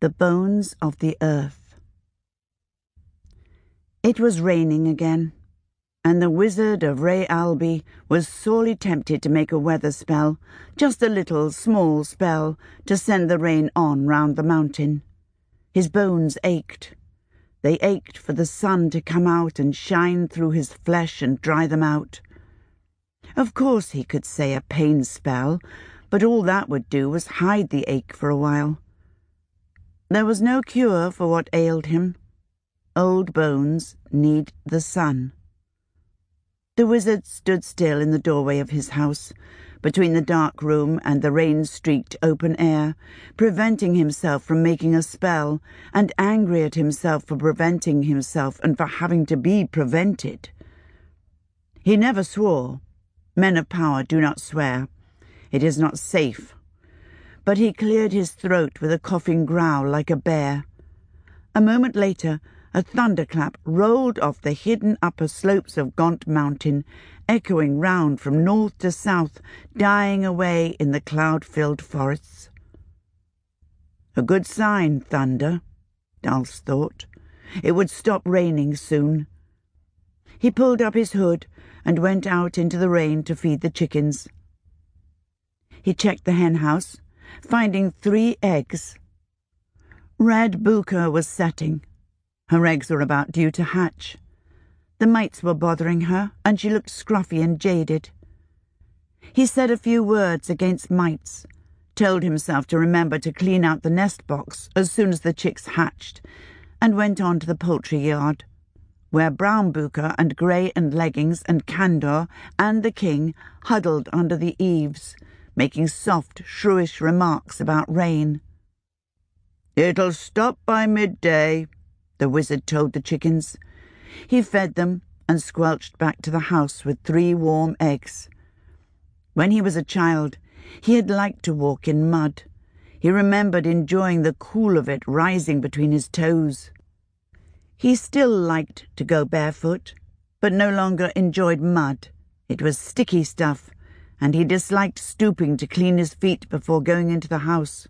The Bones of the Earth. It was raining again, and the Wizard of Ray Alby was sorely tempted to make a weather spell, just a little small spell, to send the rain on round the mountain. His bones ached. They ached for the sun to come out and shine through his flesh and dry them out. Of course he could say a pain spell, but all that would do was hide the ache for a while. There was no cure for what ailed him. Old bones need the sun. The wizard stood still in the doorway of his house, between the dark room and the rain-streaked open air, preventing himself from making a spell, and angry at himself for preventing himself and for having to be prevented. He never swore. Men of power do not swear. It is not safe. But he cleared his throat with a coughing growl like a bear. A moment later, a thunderclap rolled off the hidden upper slopes of Gaunt Mountain, echoing round from north to south, dying away in the cloud-filled forests. A good sign, thunder, Dulce thought. It would stop raining soon. He pulled up his hood and went out into the rain to feed the chickens. He checked the hen house, finding 3 eggs. Red Booker was setting. Her eggs were about due to hatch. The mites were bothering her, and she looked scruffy and jaded. He said a few words against mites, told himself to remember to clean out the nest box as soon as the chicks hatched, and went on to the poultry yard, where Brown Booker and Grey and Leggings and Candor and the king huddled under the eaves, making soft, shrewish remarks about rain. "It'll stop by midday," the wizard told the chickens. He fed them and squelched back to the house with 3 warm eggs. When he was a child, he had liked to walk in mud. He remembered enjoying the cool of it rising between his toes. He still liked to go barefoot, but no longer enjoyed mud. It was sticky stuff, and he disliked stooping to clean his feet before going into the house.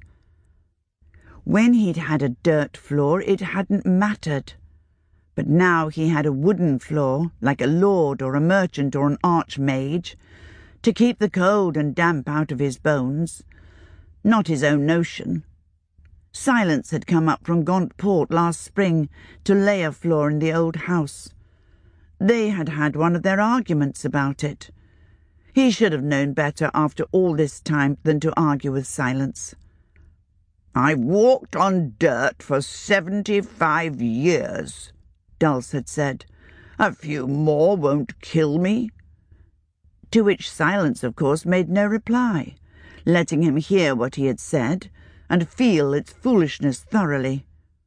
When he'd had a dirt floor, it hadn't mattered. But now he had a wooden floor, like a lord or a merchant or an archmage, to keep the cold and damp out of his bones. Not his own notion. Silence had come up from Gaunt Port last spring to lay a floor in the old house. They had had one of their arguments about it. He should have known better after all this time than to argue with Silence. "I've walked on dirt for 75 years, Dulce had said. "A few more won't kill me." To which Silence, of course, made no reply, letting him hear what he had said and feel its foolishness thoroughly.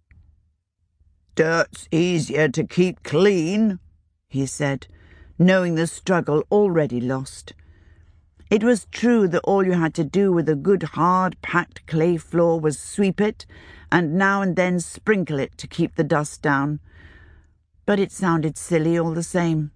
"Dirt's easier to keep clean," he said, knowing the struggle already lost. It was true that all you had to do with a good hard packed clay floor was sweep it and now and then sprinkle it to keep the dust down, but it sounded silly all the same.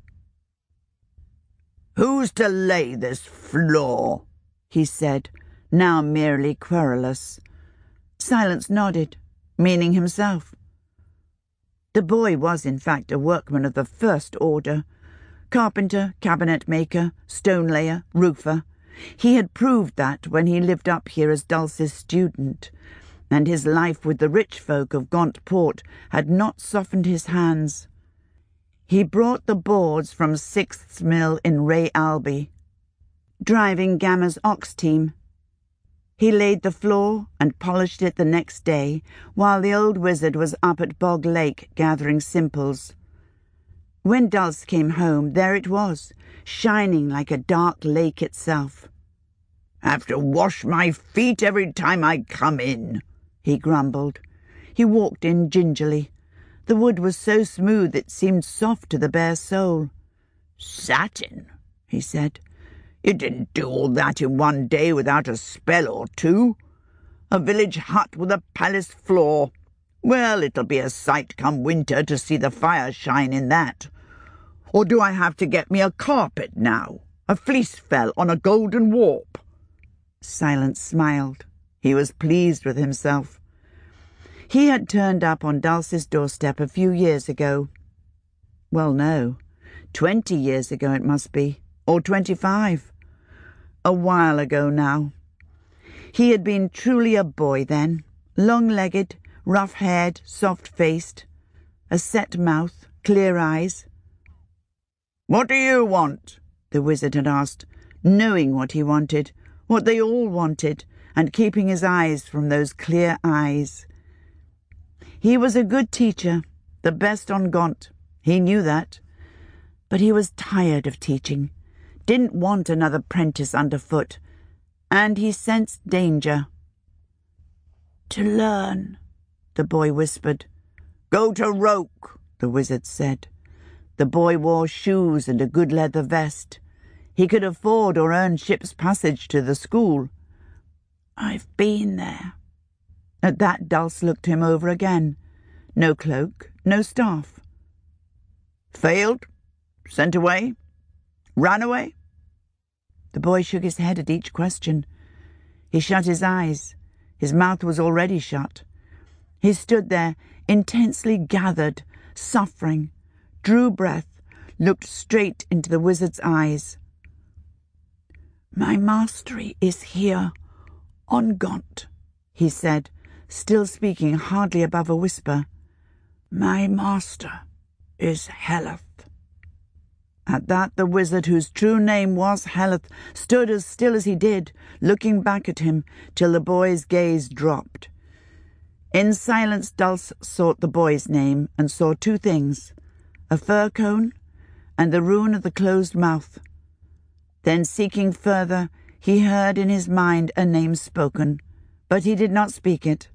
"Who's to lay this floor?" he said, now merely querulous. Silence nodded, meaning himself. The boy was in fact a workman of the first order. Carpenter, cabinet-maker, stone-layer, roofer. He had proved that when he lived up here as Dulce's student, and his life with the rich folk of Gaunt Port had not softened his hands. He brought the boards from Sixth's Mill in Ray Alby, driving Gamma's ox team. He laid the floor and polished it the next day, while the old wizard was up at Bog Lake gathering simples. When Dulce came home, there it was, shining like a dark lake itself. "Have to wash my feet every time I come in," he grumbled. He walked in gingerly. The wood was so smooth it seemed soft to the bare sole. "Satin," he said. "You didn't do all that in one day without a spell or 2. A village hut with a palace floor. Well, it'll be a sight come winter to see the fire shine in that. Or do I have to get me a carpet now? A fleece fell on a golden warp?" Silence smiled. He was pleased with himself. He had turned up on Dulce's doorstep a few years ago. Well, no, 20 years ago it must be, or 25. A while ago now. He had been truly a boy then, long-legged, rough-haired, soft-faced, a set mouth, clear eyes. "What do you want?" the wizard had asked, knowing what he wanted, what they all wanted, and keeping his eyes from those clear eyes. He was a good teacher, the best on Gaunt. He knew that. But he was tired of teaching, didn't want another prentice underfoot, and he sensed danger. "To learn," the boy whispered. "Go to Roke," the wizard said. The boy wore shoes and a good leather vest. He could afford or earn ship's passage to the school. "I've been there." At that Dulce looked him over again. No cloak, no staff. "Failed? Sent away? Ran away?" The boy shook his head at each question. He shut his eyes. His mouth was already shut. He stood there, intensely gathered, suffering, drew breath, looked straight into the wizard's eyes. "My mastery is here, on Gaunt," he said, still speaking hardly above a whisper. "My master is Heleth." At that the wizard, whose true name was Heleth, stood as still as he did, looking back at him, till the boy's gaze dropped. In silence Dulce sought the boy's name, and saw two things, a fir cone and the ruin of the closed mouth. Then, seeking further, he heard in his mind a name spoken, but he did not speak it.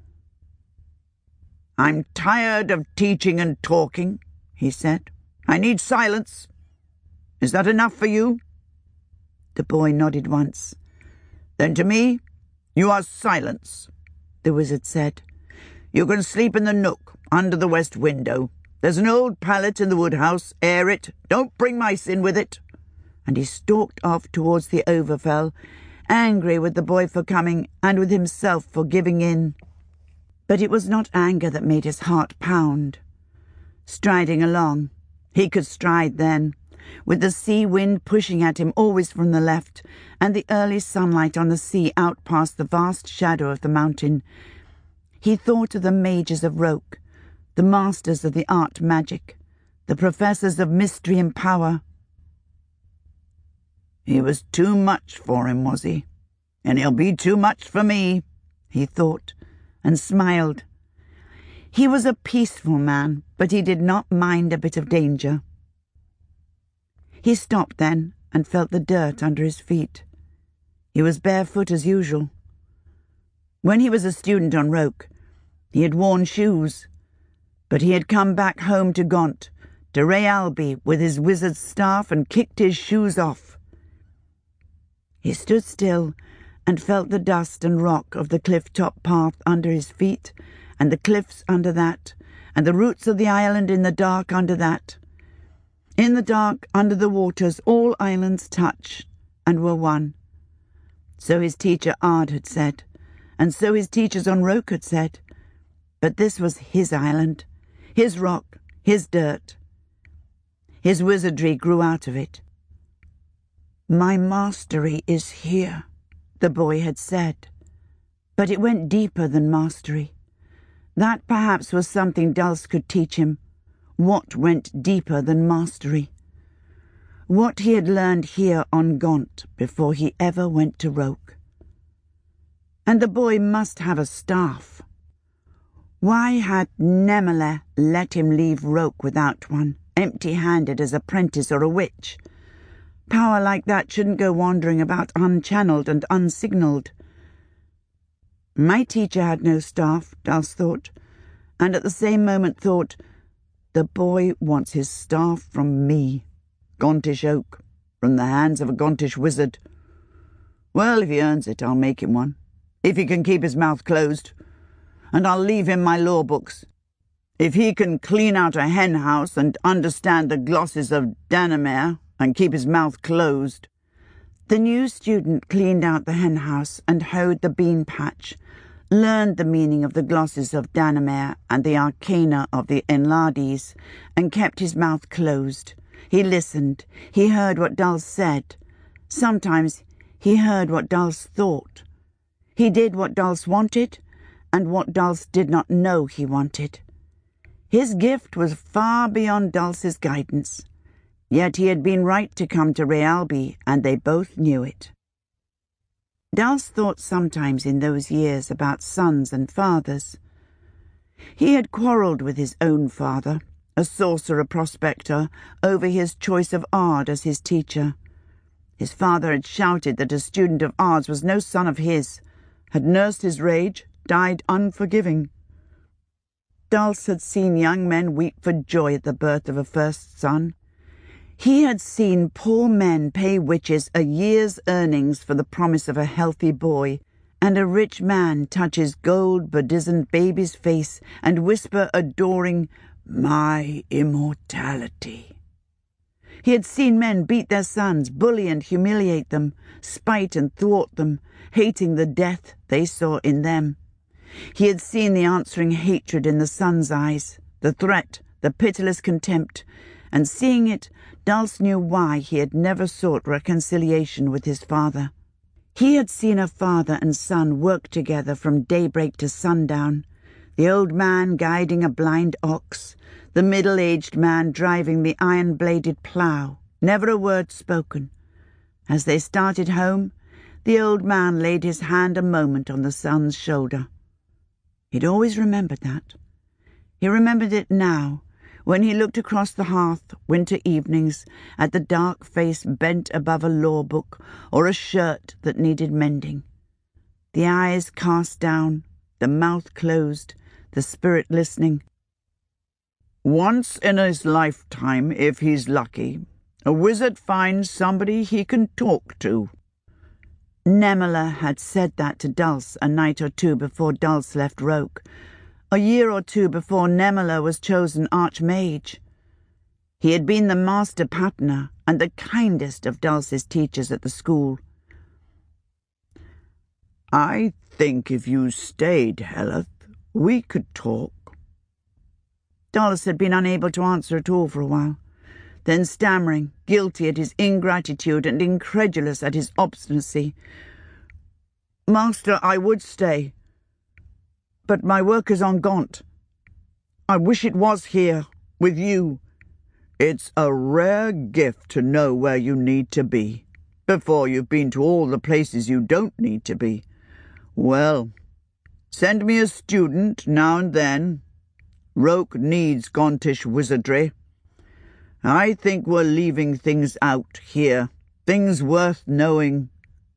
"I'm tired of teaching and talking," he said. "I need silence. Is that enough for you?" The boy nodded once. "Then to me, you are silence," the wizard said. "You can sleep in the nook, under the west window. There's an old pallet in the woodhouse. Air it. Don't bring mice in with it." And he stalked off towards the Overfell, angry with the boy for coming, and with himself for giving in. But it was not anger that made his heart pound. Striding along, he could stride then, with the sea wind pushing at him always from the left, and the early sunlight on the sea out past the vast shadow of the mountain. He thought of the mages of Roke, the masters of the art magic, the professors of mystery and power. He was too much for him, was he? And he'll be too much for me, he thought, and smiled. He was a peaceful man, but he did not mind a bit of danger. He stopped then, and felt the dirt under his feet. He was barefoot as usual. When he was a student on Roke, he had worn shoes, but he had come back home to Gaunt, to Ray Alby, with his wizard's staff, and kicked his shoes off. He stood still, and felt the dust and rock of the cliff-top path under his feet, and the cliffs under that, and the roots of the island in the dark under that. In the dark, under the waters, all islands touch, and were one. So his teacher Ard had said, and so his teachers on Roke had said. But this was his island, his rock, his dirt. His wizardry grew out of it. "My mastery is here," the boy had said. But it went deeper than mastery. That perhaps was something Dulce could teach him. What went deeper than mastery? What he had learned here on Gaunt before he ever went to Roke. And the boy must have a staff. Why had Nemeleh let him leave Roke without one, empty-handed as apprentice or a witch? Power like that shouldn't go wandering about unchanneled and unsignalled. My teacher had no staff, Dulce thought, and at the same moment thought, the boy wants his staff from me, Gauntish Oak, from the hands of a Gauntish wizard. Well, if he earns it, I'll make him one, if he can keep his mouth closed, and I'll leave him my law books. If he can clean out a hen house and understand the glosses of Dannemere and keep his mouth closed. The new student cleaned out the hen house and hoed the bean patch, learned the meaning of the glosses of Danamer and the arcana of the Enlades, and kept his mouth closed. He listened. He heard what Dulce said. Sometimes he heard what Dulce thought. He did what Dulce wanted, and what Dulce did not know he wanted. His gift was far beyond Dulce's guidance. Yet he had been right to come to Rayalby, and they both knew it. Dulce thought sometimes in those years about sons and fathers. He had quarrelled with his own father, a sorcerer prospector, over his choice of Ard as his teacher. His father had shouted that a student of Ard's was no son of his, had nursed his rage, died unforgiving. Dulce had seen young men weep for joy at the birth of a first son. He had seen poor men pay witches a year's earnings for the promise of a healthy boy, and a rich man touch his gold bedizened baby's face and whisper adoring, "My immortality." He had seen men beat their sons, bully and humiliate them, spite and thwart them, hating the death they saw in them. He had seen the answering hatred in the son's eyes, the threat, the pitiless contempt, and seeing it, Dulce knew why he had never sought reconciliation with his father. He had seen a father and son work together from daybreak to sundown, the old man guiding a blind ox, the middle-aged man driving the iron-bladed plough, never a word spoken. As they started home, the old man laid his hand a moment on the son's shoulder. He'd always remembered that. He remembered it now, when he looked across the hearth winter evenings at the dark face bent above a law book or a shirt that needed mending. The eyes cast down, the mouth closed, the spirit listening. Once in his lifetime, if he's lucky, a wizard finds somebody he can talk to. Nemela had said that to Dulce a night or two before Dulce left Roke, a year or two before Nemela was chosen Archmage. He had been the master pattener and the kindest of Dulce's teachers at the school. "I think if you stayed, Heleth, we could talk." Dulce had been unable to answer at all for a while, then stammering, guilty at his ingratitude and incredulous at his obstinacy. "Master, I would stay, but my work is on Gaunt. I wish it was here, with you." "It's a rare gift to know where you need to be, before you've been to all the places you don't need to be. Well, send me a student now and then. Roke needs Gauntish wizardry. I think we're leaving things out here, things worth knowing."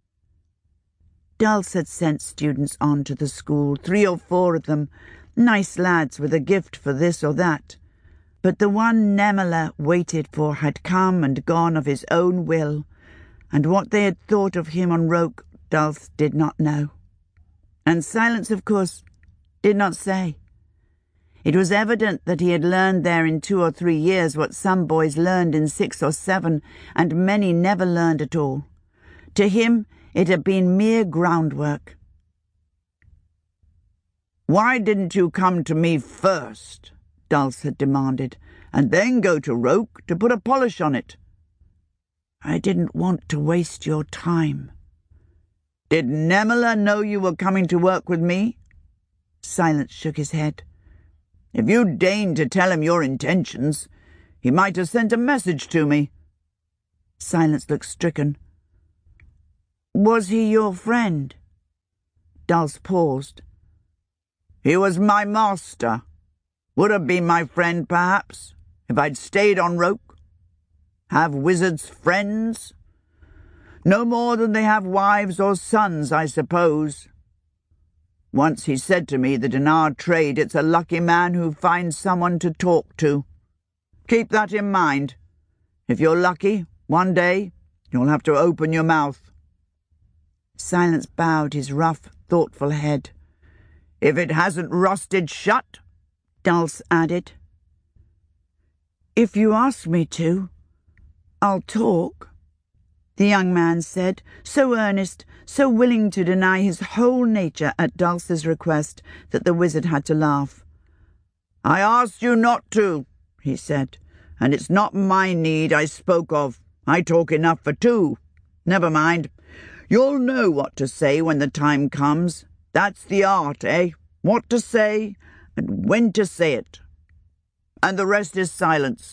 Dulce had sent students on to the school, 3 or 4 of them, nice lads with a gift for this or that. But the one Nemela waited for had come and gone of his own will, and what they had thought of him on Roke, Dulce did not know. And Silence, of course, did not say. It was evident that he had learned there in 2 or 3 years what some boys learned in 6 or 7, and many never learned at all. To him, it had been mere groundwork. "Why didn't you come to me first?" Dulce had demanded, "and then go to Roke to put a polish on it?" "I didn't want to waste your time." "Did Nemela know you were coming to work with me?" Silence shook his head. "If you'd deigned to tell him your intentions, he might have sent a message to me." Silence looked stricken. "Was he your friend?" Dulce paused. "He was my master. Would have been my friend, perhaps, if I'd stayed on Roke. Have wizards friends? No more than they have wives or sons, I suppose. Once he said to me that in our trade it's a lucky man who finds someone to talk to. Keep that in mind. If you're lucky, one day you'll have to open your mouth." Silence bowed his rough, thoughtful head. "If it hasn't rusted shut," Dulce added. "If you ask me to, I'll talk." the young man said, so earnest, so willing to deny his whole nature at Dulce's request that the wizard had to laugh. "I asked you not to," he said, "and it's not my need I spoke of. I talk enough for two. Never mind. You'll know what to say when the time comes. That's the art, eh? What to say, and when to say it. And the rest is silence."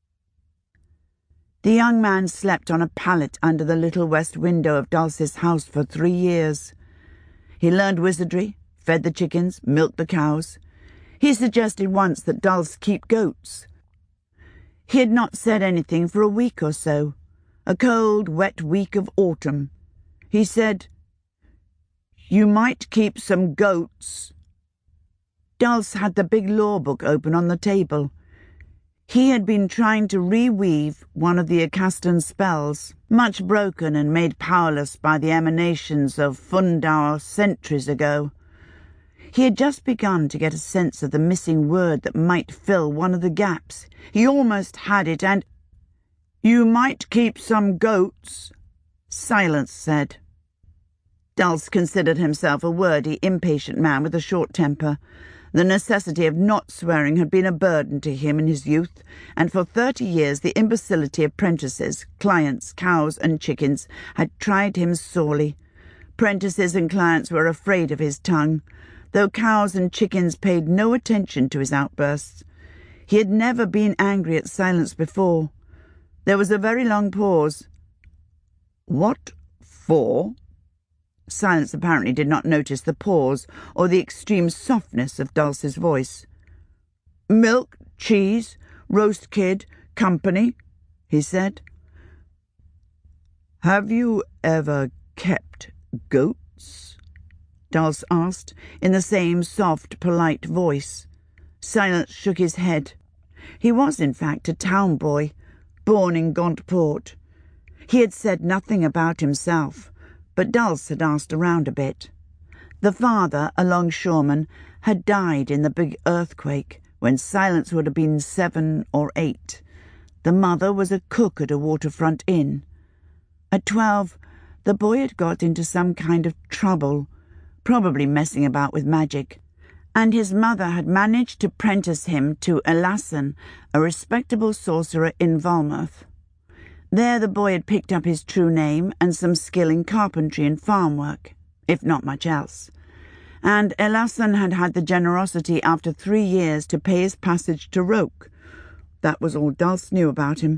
The young man slept on a pallet under the little west window of Dulce's house for 3 years. He learned wizardry, fed the chickens, milked the cows. He suggested once that Dulce keep goats. He had not said anything for a week or so, a cold, wet week of autumn. He said, "You might keep some goats." Dulce had the big law book open on the table. He had been trying to reweave one of the Acastan spells, much broken and made powerless by the emanations of Fundauer centuries ago. He had just begun to get a sense of the missing word that might fill one of the gaps. He almost had it, and "You might keep some goats," Silence said. Dulce considered himself a wordy, impatient man with a short temper. The necessity of not swearing had been a burden to him in his youth, and for 30 years the imbecility of prentices, clients, cows and chickens had tried him sorely. Prentices and clients were afraid of his tongue, though cows and chickens paid no attention to his outbursts. He had never been angry at Silence before. There was a very long pause. "What for?" Silence apparently did not notice the pause or the extreme softness of Dulce's voice. "Milk, cheese, roast kid, company," he said. "Have you ever kept goats?" Dulce asked, in the same soft, polite voice. Silence shook his head. He was, in fact, a town boy, born in Gauntport. He had said nothing about himself, but Dulce had asked around a bit. The father, a longshoreman, had died in the big earthquake when Silence would have been 7 or 8. The mother was a cook at a waterfront inn. At 12, the boy had got into some kind of trouble, probably messing about with magic, and his mother had managed to prentice him to Elasson, a respectable sorcerer in Volmouth. There the boy had picked up his true name and some skill in carpentry and farm work, if not much else. And Elasson had had the generosity after 3 years to pay his passage to Roke. That was all Dulce knew about him.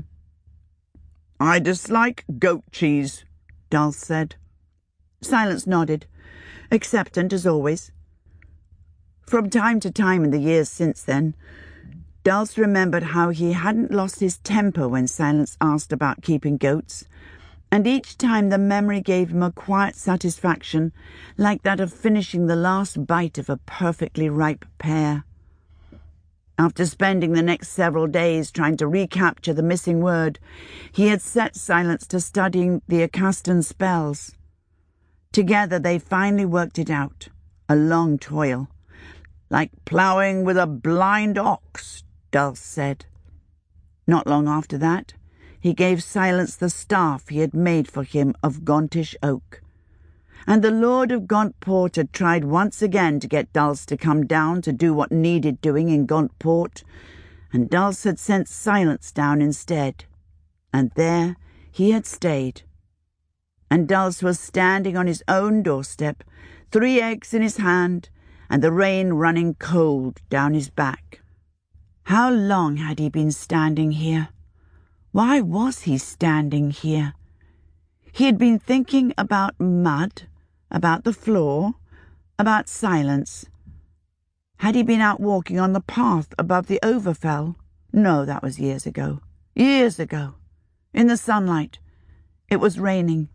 "I dislike goat cheese," Dulce said. Silence nodded, acceptant as always. From time to time in the years since then, Dulce remembered how he hadn't lost his temper when Silence asked about keeping goats, and each time the memory gave him a quiet satisfaction, like that of finishing the last bite of a perfectly ripe pear. After spending the next several days trying to recapture the missing word, he had set Silence to studying the Acastan spells. Together they finally worked it out, a long toil. "Like ploughing with a blind ox," Dulce said. Not long after that, he gave Silence the staff he had made for him of Gauntish oak. And the Lord of Gauntport had tried once again to get Dulce to come down to do what needed doing in Gauntport, and Dulce had sent Silence down instead. And there he had stayed. And Dulce was standing on his own doorstep, 3 eggs in his hand, and the rain running cold down his back. How long had he been standing here? Why was he standing here? He had been thinking about mud, about the floor, about Silence. Had he been out walking on the path above the Overfell? No, that was years ago. Years ago. In the sunlight. It was raining.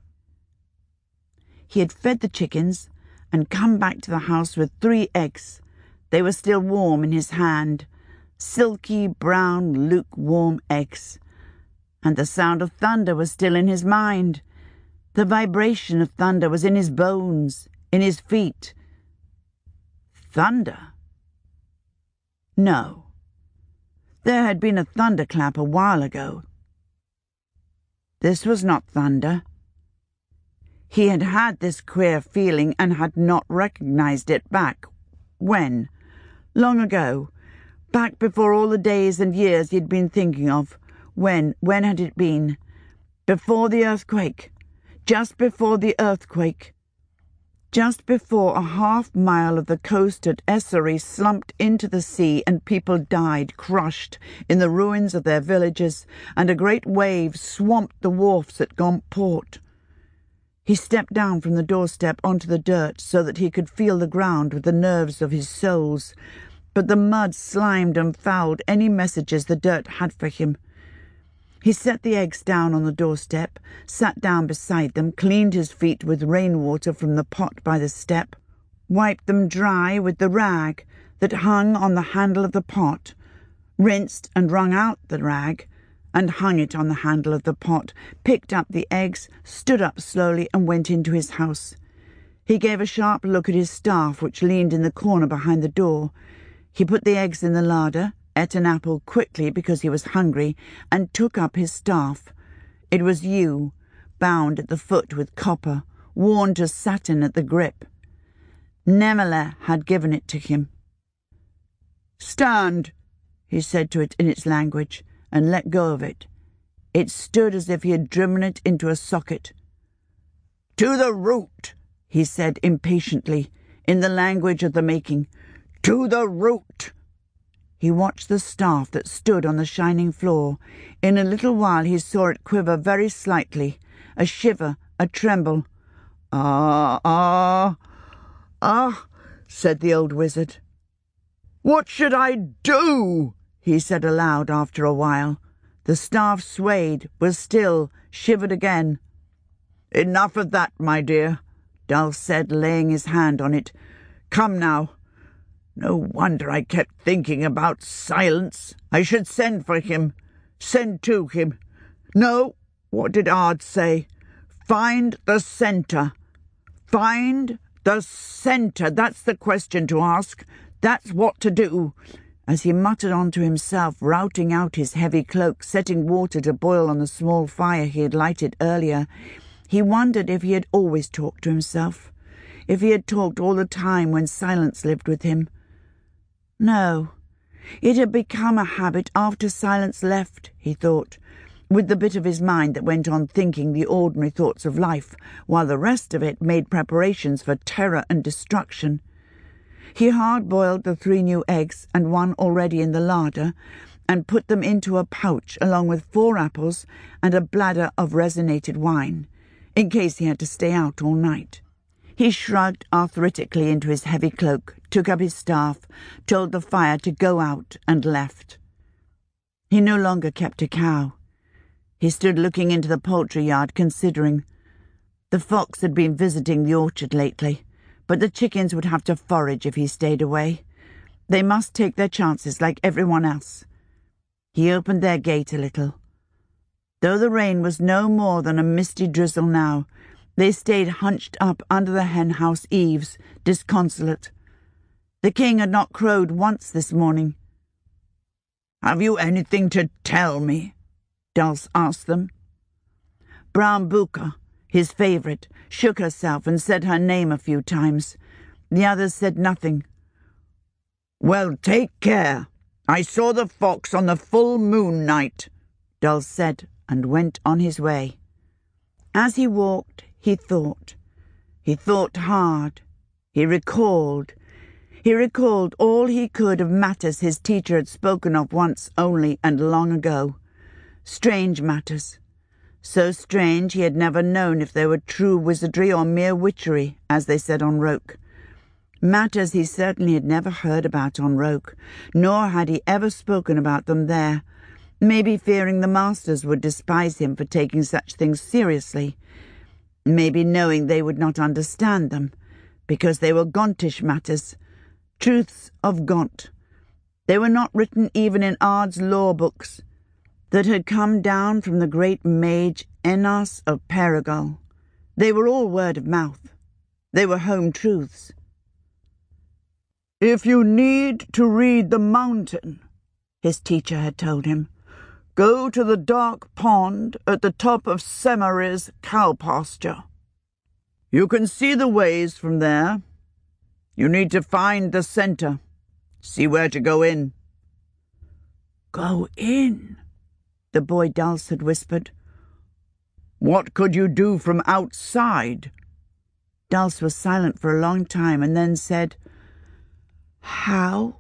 He had fed the chickens and come back to the house with 3 eggs. They were still warm in his hand. Silky, brown, lukewarm eggs. And the sound of thunder was still in his mind. The vibration of thunder was in his bones, in his feet. Thunder? No. There had been a thunderclap a while ago. This was not thunder. He had had this queer feeling and had not recognized it back. When? Long ago. Back before all the days and years he'd been thinking of. When had it been? Before the earthquake. Just before the earthquake. Just before a half-mile of the coast at Essery slumped into the sea and people died, crushed, in the ruins of their villages, and a great wave swamped the wharfs at Gomp Port. He stepped down from the doorstep onto the dirt so that he could feel the ground with the nerves of his soles, but the mud slimed and fouled any messages the dirt had for him. He set the eggs down on the doorstep, sat down beside them, cleaned his feet with rainwater from the pot by the step, wiped them dry with the rag that hung on the handle of the pot, rinsed and wrung out the rag, and hung it on the handle of the pot, picked up the eggs, stood up slowly and went into his house. He gave a sharp look at his staff, which leaned in the corner behind the door. He put the eggs in the larder, ate an apple quickly because he was hungry, and took up his staff. It was yew, bound at the foot with copper, worn to satin at the grip. Nemele had given it to him. "Stand," he said to it in its language, and let go of it. It stood as if he had driven it into a socket. "To the root," he said impatiently, in the language of the making. "To the root." He watched the staff that stood on the shining floor. In a little while he saw it quiver very slightly, a shiver, a tremble. Ah, said the old wizard. "What should I do?" he said aloud after a while. The staff swayed, was still, shivered again. "Enough of that, my dear," Dull said, laying his hand on it. "Come now. No wonder I kept thinking about Silence. I should send for him. Send to him. No, what did Ard say? Find the centre. Find the centre. That's the question to ask. That's what to do." As he muttered on to himself, routing out his heavy cloak, setting water to boil on the small fire he had lighted earlier, he wondered if he had always talked to himself, if he had talked all the time when Silence lived with him. No, it had become a habit after Silence left, he thought, with the bit of his mind that went on thinking the ordinary thoughts of life, while the rest of it made preparations for terror and destruction. He hard-boiled the 3 new eggs and 1 already in the larder, and put them into a pouch along with 4 apples and a bladder of resinated wine, in case he had to stay out all night. He shrugged arthritically into his heavy cloak, took up his staff, told the fire to go out, and left. He no longer kept a cow. He stood looking into the poultry yard, considering. The fox had been visiting the orchard lately, but the chickens would have to forage if he stayed away. They must take their chances like everyone else. He opened their gate a little. Though the rain was no more than a misty drizzle now, they stayed hunched up under the hen-house eaves, disconsolate. The king had not crowed once this morning. "Have you anything to tell me?" Dulce asked them. Brown Buka, his favourite, shook herself and said her name a few times. The others said nothing. "Well, take care. I saw the fox on the full moon night," Dulce said, and went on his way. As he walked, he thought. He thought hard. He recalled. He recalled all he could of matters his teacher had spoken of once only and long ago. Strange matters. So strange he had never known if they were true wizardry or mere witchery, as they said on Roke. Matters he certainly had never heard about on Roke, nor had he ever spoken about them there, maybe fearing the masters would despise him for taking such things seriously, maybe knowing they would not understand them, because they were Gontish matters, truths of Gont. They were not written even in Ard's law books, that had come down from the great mage Enas of Perigol. They were all word of mouth. They were home truths. "If you need to read the mountain," his teacher had told him, "go to the dark pond at the top of Semari's cow pasture." You can see the ways from there. You need to find the center. See where to go in." "Go in?" the boy Dulce had whispered. "What could you do from outside?" Dulce was silent for a long time and then said, "How?"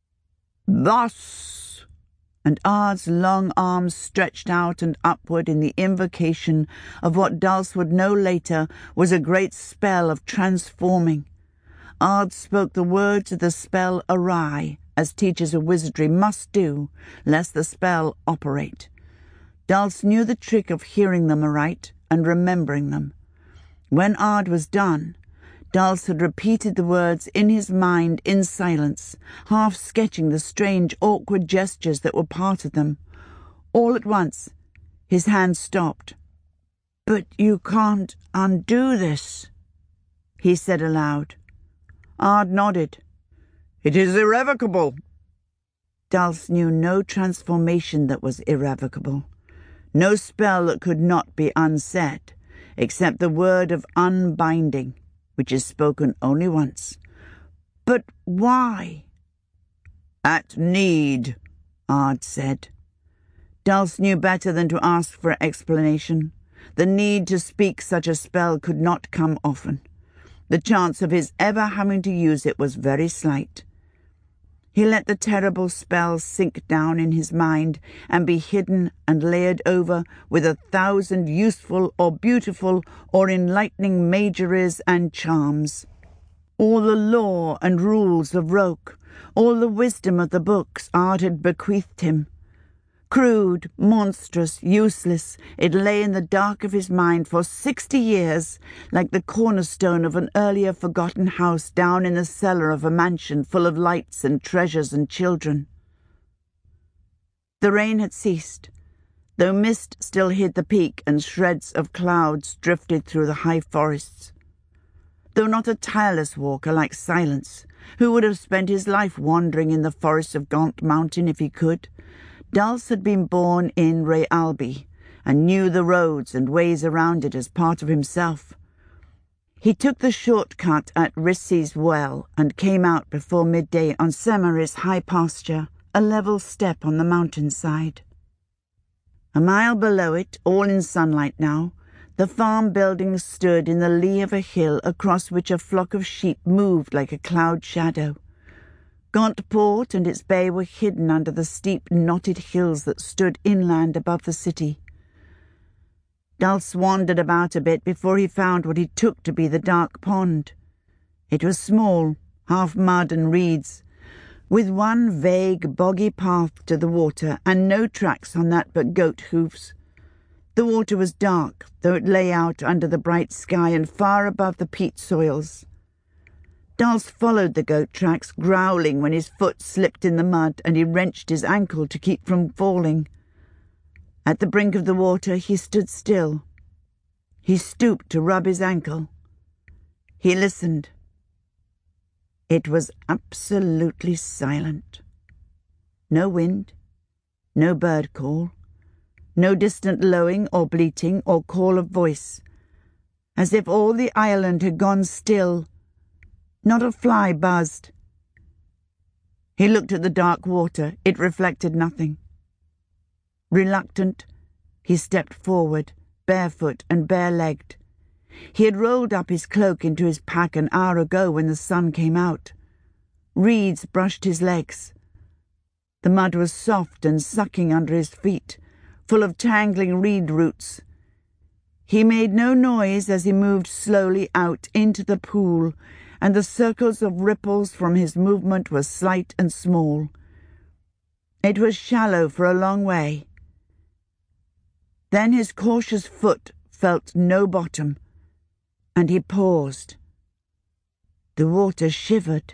"Thus," and Ard's long arms stretched out and upward in the invocation of what Dulce would know later was a great spell of transforming. Ard spoke the words of the spell awry, as teachers of wizardry must do, lest the spell operate. Dulce knew the trick of hearing them aright and remembering them. When Ard was done, Dulce had repeated the words in his mind in silence, half sketching the strange, awkward gestures that were part of them. All at once, his hand stopped. "But you can't undo this," he said aloud. Ard nodded. "It is irrevocable." Dulce knew no transformation that was irrevocable, no spell that could not be unsaid, except the word of unbinding, which is spoken only once. "But why?" "At need," Ard said. Dulce knew better than to ask for explanation. The need to speak such a spell could not come often. The chance of his ever having to use it was very slight. He let the terrible spell sink down in his mind and be hidden and layered over with 1,000 useful or beautiful or enlightening majories and charms. All the lore and rules of Roke, all the wisdom of the books Ard had bequeathed him. Crude, monstrous, useless, it lay in the dark of his mind for 60 years, like the cornerstone of an earlier forgotten house down in the cellar of a mansion full of lights and treasures and children. The rain had ceased, though mist still hid the peak and shreds of clouds drifted through the high forests. Though not a tireless walker like Silence, who would have spent his life wandering in the forests of Gaunt Mountain if he could, Dulce had been born in Re Albi and knew the roads and ways around it as part of himself. He took the shortcut at Rissi's Well and came out before midday on Semaris' high pasture, a level step on the mountainside. A mile below it, all in sunlight now, the farm buildings stood in the lee of a hill across which a flock of sheep moved like a cloud shadow. Gaunt Port and its bay were hidden under the steep, knotted hills that stood inland above the city. Dulce wandered about a bit before he found what he took to be the dark pond. It was small, half mud and reeds, with one vague, boggy path to the water and no tracks on that but goat hoofs. The water was dark, though it lay out under the bright sky and far above the peat soils. Dulce followed the goat tracks, growling when his foot slipped in the mud and he wrenched his ankle to keep from falling. At the brink of the water he stood still. He stooped to rub his ankle. He listened. It was absolutely silent. No wind, no bird call, no distant lowing or bleating or call of voice, as if all the island had gone still. Not a fly buzzed. He looked at the dark water. It reflected nothing. Reluctant, he stepped forward, barefoot and bare-legged. He had rolled up his cloak into his pack an hour ago when the sun came out. Reeds brushed his legs. The mud was soft and sucking under his feet, full of tangling reed roots. He made no noise as he moved slowly out into the pool, and the circles of ripples from his movement were slight and small. It was shallow for a long way. Then his cautious foot felt no bottom, and he paused. The water shivered.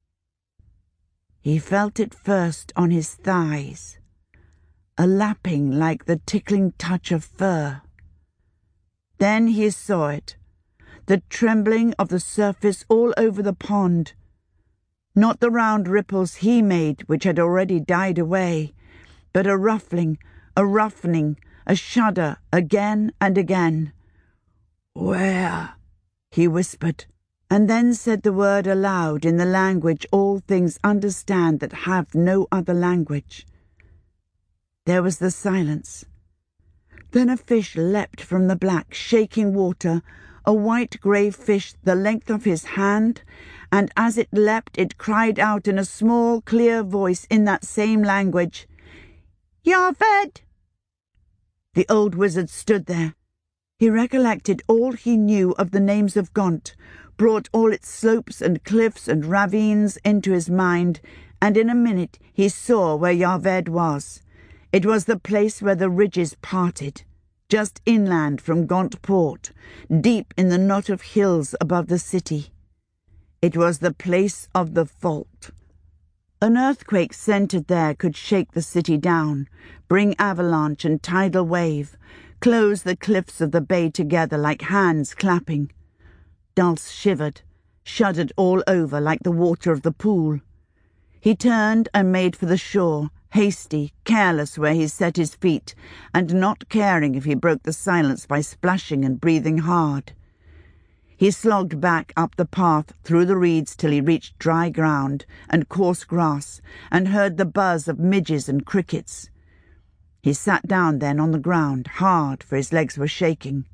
He felt it first on his thighs, a lapping like the tickling touch of fur. Then he saw it, the trembling of the surface all over the pond. Not the round ripples he made, which had already died away, but a ruffling, a roughening, a shudder again and again. "Where?" he whispered, and then said the word aloud in the language all things understand that have no other language. There was the silence. Then a fish leapt from the black, shaking water, a white-grey fish the length of his hand, and as it leapt it cried out in a small, clear voice in that same language, "Yarved!" The old wizard stood there. He recollected all he knew of the names of Gaunt, brought all its slopes and cliffs and ravines into his mind, and in a minute he saw where Yarved was. It was the place where the ridges parted, just inland from Gaunt Port, deep in the knot of hills above the city. It was the place of the fault. An earthquake centred there could shake the city down, bring avalanche and tidal wave, close the cliffs of the bay together like hands clapping. Dulce shivered, shuddered all over like the water of the pool. He turned and made for the shore, hasty, careless where he set his feet, and not caring if he broke the silence by splashing and breathing hard. He slogged back up the path through the reeds till he reached dry ground and coarse grass, and heard the buzz of midges and crickets. He sat down then on the ground, hard, for his legs were shaking.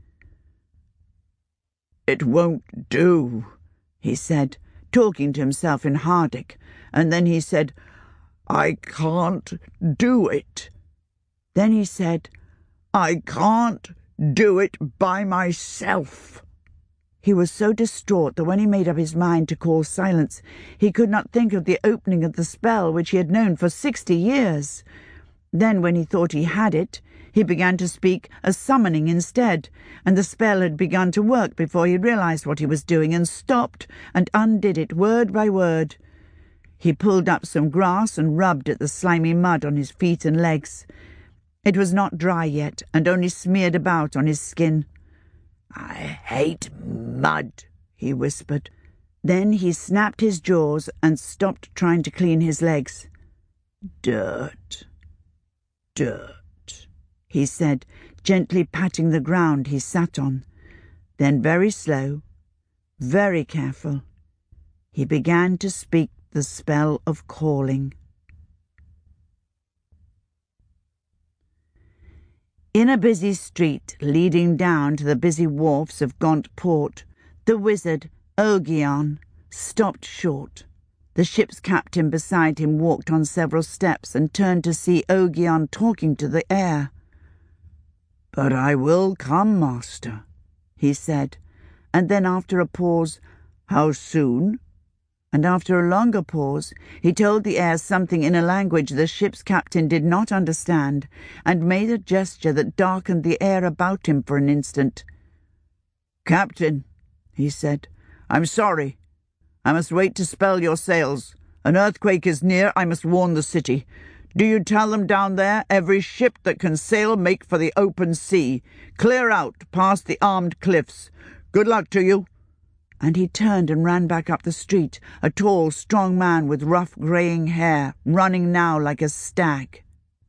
"It won't do," he said, talking to himself in Hardic, and then he said, "I can't do it." Then he said, "I can't do it by myself." He was so distraught that when he made up his mind to call silence, he could not think of the opening of the spell which he had known for 60 years. Then, when he thought he had it, he began to speak a summoning instead, and the spell had begun to work before he realized what he was doing, and stopped and undid it word by word. He pulled up some grass and rubbed at the slimy mud on his feet and legs. It was not dry yet, and only smeared about on his skin. "I hate mud," he whispered. Then he snapped his jaws and stopped trying to clean his legs. "Dirt, dirt," he said, gently patting the ground he sat on. Then very slow, very careful, he began to speak the spell of calling. In a busy street leading down to the busy wharfs of Gaunt Port, the wizard, Ogion, stopped short. The ship's captain beside him walked on several steps and turned to see Ogion talking to the air. "But I will come, master," he said, and then after a pause, "How soon?" And after a longer pause, he told the air something in a language the ship's captain did not understand, and made a gesture that darkened the air about him for an instant. "Captain," he said, "I'm sorry. I must wait to spell your sails. An earthquake is near. I must warn the city. Do you tell them down there, every ship that can sail make for the open sea. Clear out past the armed cliffs. Good luck to you." And he turned and ran back up the street, a tall, strong man with rough greying hair, running now like a stag.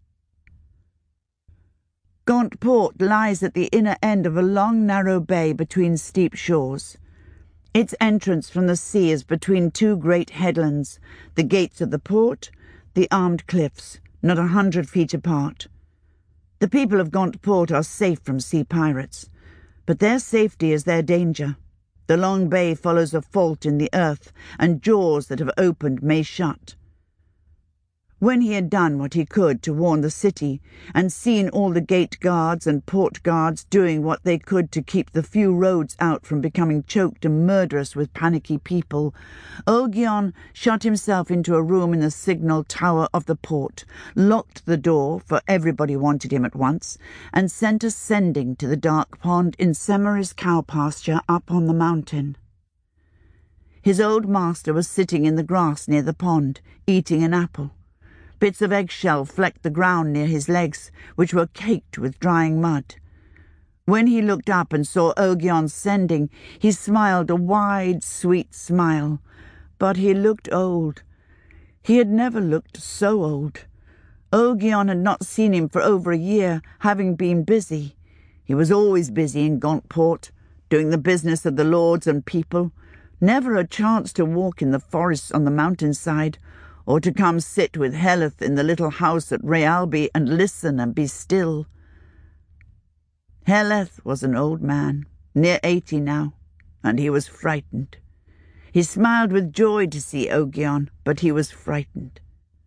Gaunt Port lies at the inner end of a long, narrow bay between steep shores. Its entrance from the sea is between two great headlands, the gates of the port, the armed cliffs, not 100 feet apart. The people of Gaunt Port are safe from sea pirates, but their safety is their danger. The long bay follows a fault in the earth, and jaws that have opened may shut. When he had done what he could to warn the city, and seen all the gate guards and port guards doing what they could to keep the few roads out from becoming choked and murderous with panicky people, Ogion shut himself into a room in the signal tower of the port, locked the door, for everybody wanted him at once, and sent a sending to the dark pond in Semira's cow pasture up on the mountain. His old master was sitting in the grass near the pond, eating an apple. Bits of eggshell flecked the ground near his legs, which were caked with drying mud. When he looked up and saw Ogion's sending, he smiled a wide, sweet smile. But he looked old. He had never looked so old. Ogion had not seen him for over a year, having been busy. He was always busy in Gaunt Port. doing the business of the lords and people, never a chance to walk in the forests on the mountainside, or to come sit with Heleth in the little house at Rayalby and listen and be still. Heleth was an old man, near 80 now, and he was frightened. He smiled with joy to see Ogion, but he was frightened.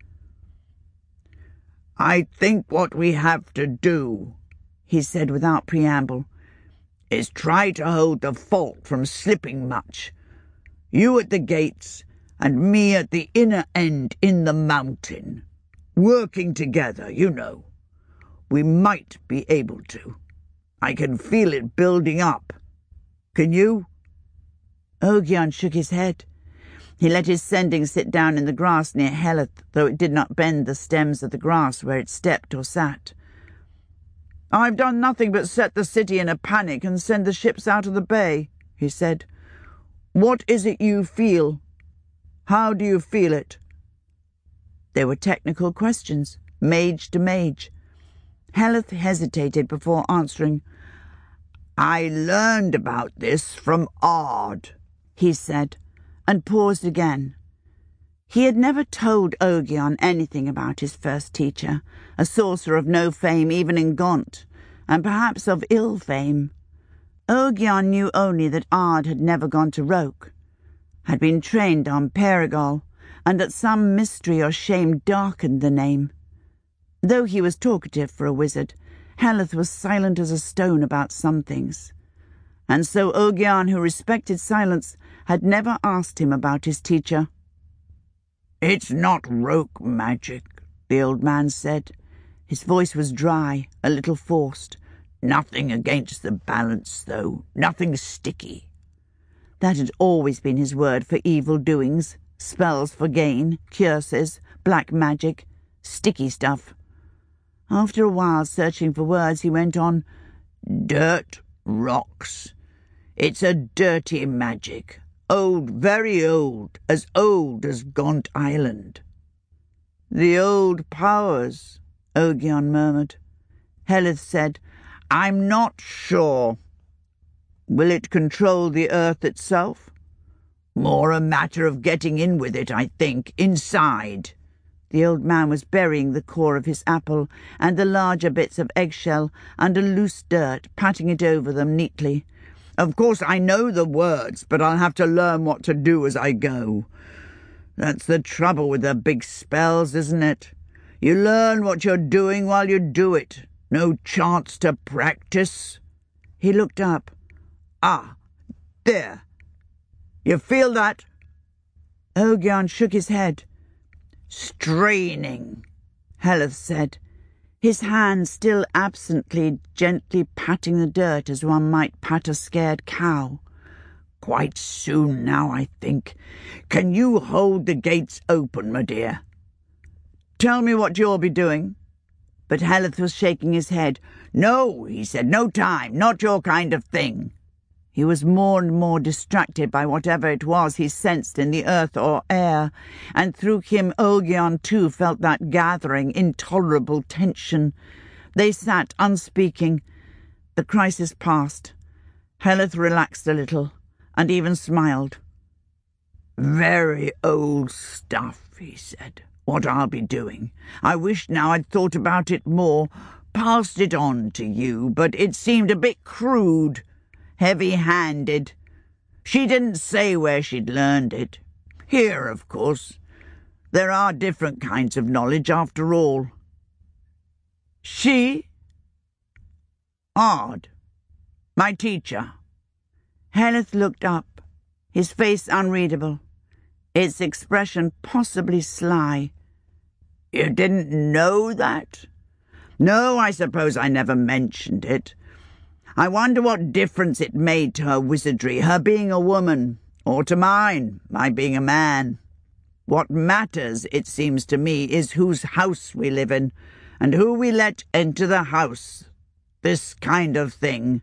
"I think what we have to do," he said without preamble, "is try to hold the fault from slipping much. You at the gates, and me at the inner end in the mountain. Working together, you know. We might be able to. I can feel it building up. Can you?" Ogion shook his head. He let his sending sit down in the grass near Heleth, though it did not bend the stems of the grass where it stepped or sat. "I've done nothing but set the city in a panic and send the ships out of the bay," he said. "What is it you feel? How do you feel it?" They were technical questions, mage to mage. Heleth hesitated before answering. "I learned about this from Ard," he said, and paused again. He had never told Ogion anything about his first teacher, a sorcerer of no fame even in Gaunt, and perhaps of ill fame. Ogion knew only that Ard had never gone to Roke, had been trained on Perigol, and that some mystery or shame darkened the name. Though he was talkative for a wizard, Heleth was silent as a stone about some things. And so Ogion, who respected silence, had never asked him about his teacher. "It's not Roke magic," the old man said. His voice was dry, a little forced. "Nothing against the balance, though. Nothing sticky." That had always been his word for evil doings, spells for gain, curses, black magic, sticky stuff. After a while searching for words, he went on, "Dirt, rocks. It's a dirty magic. Old, very old as Gaunt Island." "The old powers," Ogion murmured. Heleth said, "I'm not sure." "Will it control the earth itself?" "More a matter of getting in with it, I think, inside." The old man was burying the core of his apple and the larger bits of eggshell under loose dirt, patting it over them neatly. "Of course I know the words, but I'll have to learn what to do as I go. That's the trouble with the big spells, isn't it? You learn what you're doing while you do it. No chance to practice." He looked up. "Ah, there. You feel that?" Ogion shook his head. "Straining," Heleth said, his hand still absently, gently patting the dirt as one might pat a scared cow. "Quite soon now, I think. Can you hold the gates open, my dear?" "Tell me what you'll be doing." But Heleth was shaking his head. "No," he said, "no time, not your kind of thing." He was more and more distracted by whatever it was he sensed in the earth or air, and through him Ogion too felt that gathering, intolerable tension. They sat unspeaking. The crisis passed. Heleth relaxed a little, and even smiled. "Very old stuff," he said, "what I'll be doing. I wish now I'd thought about it more, passed it on to you, but it seemed a bit crude. Heavy-handed. She didn't say where she'd learned it. Here, of course. There are different kinds of knowledge, after all." "She?" "Ard. My teacher." Heleth looked up, his face unreadable, its expression possibly sly. "You didn't know that?" "No, I suppose I never mentioned it. I wonder what difference it made to her wizardry, her being a woman, or to mine, my being a man. What matters, it seems to me, is whose house we live in, and who we let enter the house. This kind of thing.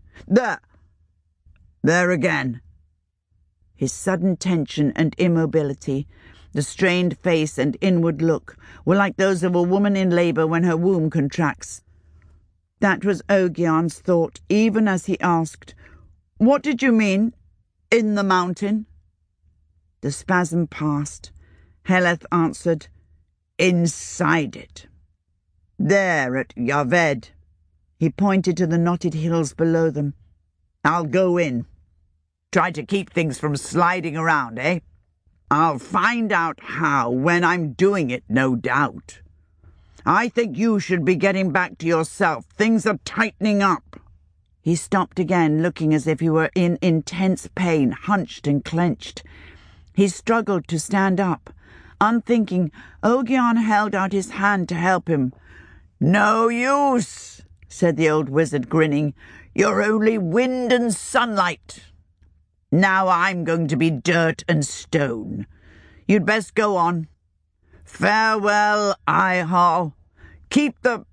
There again." His sudden tension and immobility, the strained face and inward look, were like those of a woman in labour when her womb contracts. That was Ogion's thought, even as he asked, What did you mean, in the mountain? The spasm passed. Heleth answered, Inside it. There at Yaved. He pointed to the knotted hills below them. I'll go in. Try to keep things from sliding around, eh? I'll find out how when I'm doing it, no doubt. I think you should be getting back to yourself. Things are tightening up. He stopped again, looking as if he were in intense pain, hunched and clenched. He struggled to stand up. Unthinking, Ogion held out his hand to help him. No use, said the old wizard, grinning. You're only wind and sunlight. Now I'm going to be dirt and stone. You'd best go on. Farewell, Ihal. Keep the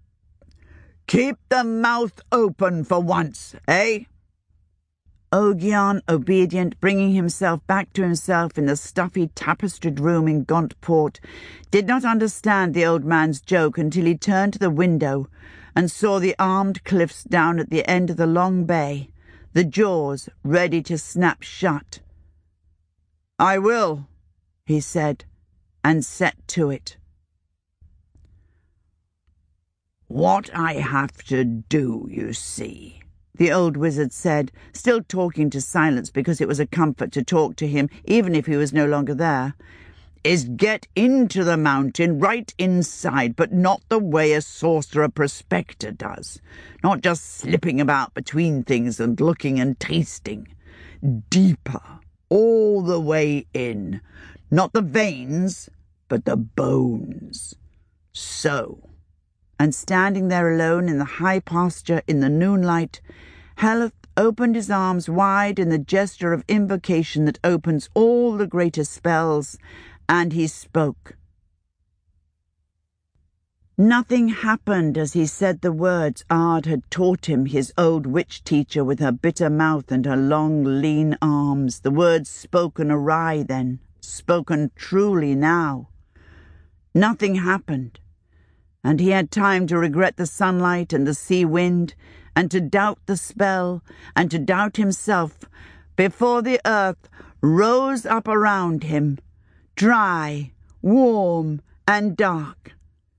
mouth open for once, eh? Ogion, obedient, bringing himself back to himself in the stuffy tapestried room in Gauntport, did not understand the old man's joke until he turned to the window and saw the armed cliffs down at the end of the long bay, the jaws ready to snap shut. I will, he said, and set to it. What I have to do, you see, the old wizard said, still talking to Silence because it was a comfort to talk to him, even if he was no longer there, is get into the mountain right inside, but not the way a sorcerer prospector does, not just slipping about between things and looking and tasting. Deeper, all the way in, not the veins, but the bones. So. And standing there alone in the high pasture in the noonlight, Heleth opened his arms wide in the gesture of invocation that opens all the greatest spells, and he spoke. Nothing happened as he said the words Ard had taught him, his old witch teacher with her bitter mouth and her long, lean arms, the words spoken awry then, spoken truly now. Nothing happened. And he had time to regret the sunlight and the sea wind, and to doubt the spell, and to doubt himself, before the earth rose up around him, dry, warm, and dark.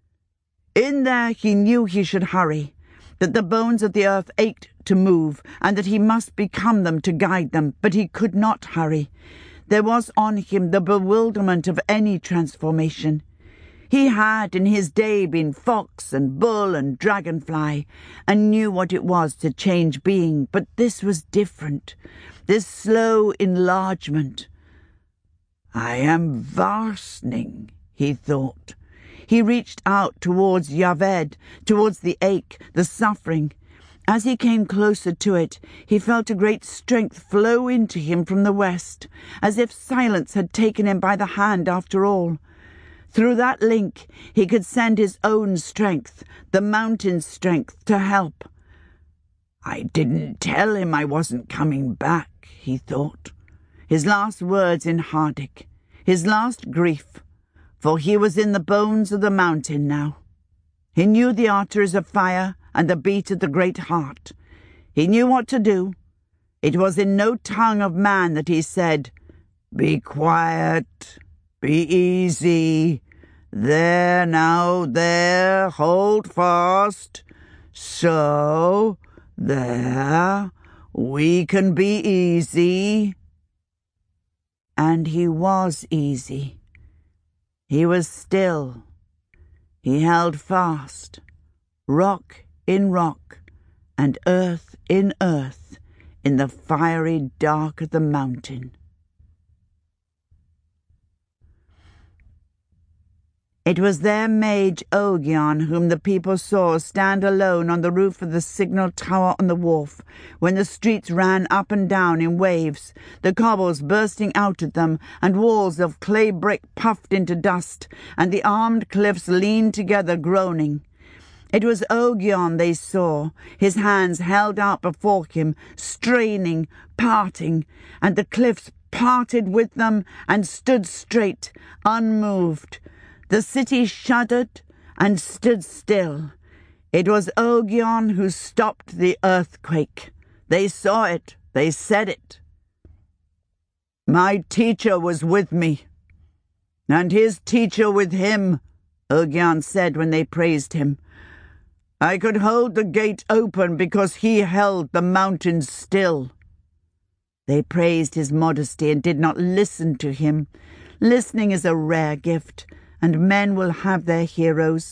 In there he knew he should hurry, that the bones of the earth ached to move, and that he must become them to guide them, but he could not hurry. There was on him the bewilderment of any transformation. He had in his day been fox and bull and dragonfly, and knew what it was to change being, but this was different, this slow enlargement. I am vastening, he thought. He reached out towards Yaved, towards the ache, the suffering. As he came closer to it, he felt a great strength flow into him from the west, as if Silence had taken him by the hand after all. Through that link he could send his own strength, the mountain's strength, to help. I didn't tell him I wasn't coming back, he thought. His last words in Hardic, his last grief, for he was in the bones of the mountain now. He knew the arteries of fire and the beat of the great heart. He knew what to do. It was in no tongue of man that he said, "Be quiet. Be easy. There now, there, hold fast. So, there, we can be easy." And he was easy. He was still. He held fast, rock in rock, and earth in earth, in the fiery dark of the mountain. It was their mage Ogion whom the people saw stand alone on the roof of the signal tower on the wharf, when the streets ran up and down in waves, the cobbles bursting out at them, and walls of clay brick puffed into dust, and the armed cliffs leaned together groaning. It was Ogion they saw, his hands held out before him, straining, parting, and the cliffs parted with them and stood straight, unmoved. The city shuddered and stood still. It was Ogion who stopped the earthquake. They saw it, They said it. My teacher was with me, and his teacher with him, Ogyan said when they praised him. I could hold the gate open because he held the mountains still. They praised his modesty and did not listen to him. Listening is a rare gift, and men will have their heroes.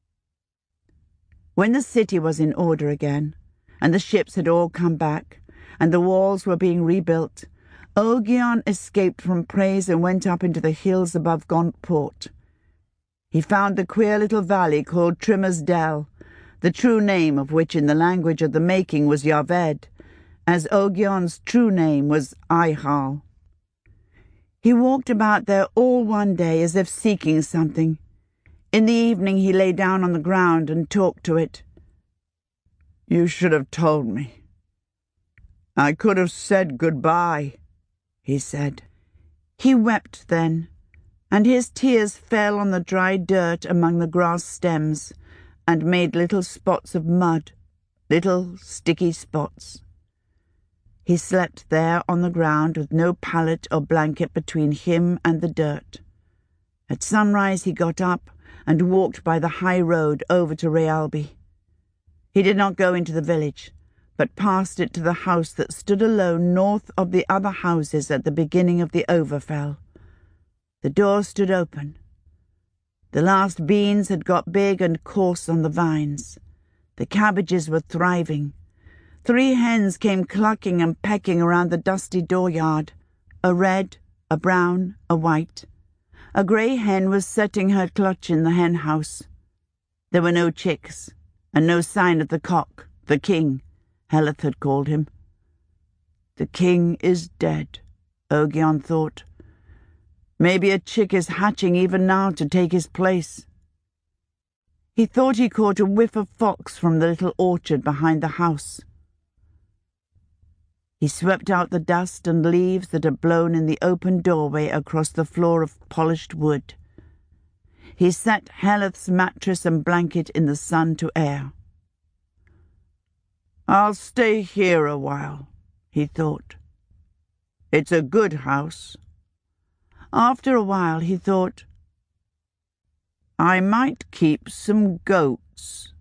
When the city was in order again, and the ships had all come back, and the walls were being rebuilt, Ogyan escaped from praise and went up into the hills above Gaunt Port. He found the queer little valley called Trimmer's Dell, the true name of which in the language of the making was Yaved, as Ogyan's true name was Ihal. He walked about there all one day as if seeking something. In the evening he lay down on the ground and talked to it. You should have told me. I could have said goodbye, he said. He wept then, and his tears fell on the dry dirt among the grass stems and made little spots of mud, little sticky spots. He slept there on the ground with no pallet or blanket between him and the dirt. At sunrise he got up and walked by the high road over to Rayalby. He did not go into the village, but passed it to the house that stood alone north of the other houses at the beginning of the Overfell. The door stood open. The last beans had got big and coarse on the vines. The cabbages were thriving. 3 hens came clucking and pecking around the dusty dooryard, a red, a brown, a white. A grey hen was setting her clutch in the hen house. There were no chicks, and no sign of the cock, the king, Heleth had called him. The king is dead, Ogyan thought. Maybe a chick is hatching even now to take his place. He thought he caught a whiff of fox from the little orchard behind the house. He swept out the dust and leaves that had blown in the open doorway across the floor of polished wood. He set Heleth's mattress and blanket in the sun to air. I'll stay here a while, he thought. It's a good house. After a while he thought, I might keep some goats.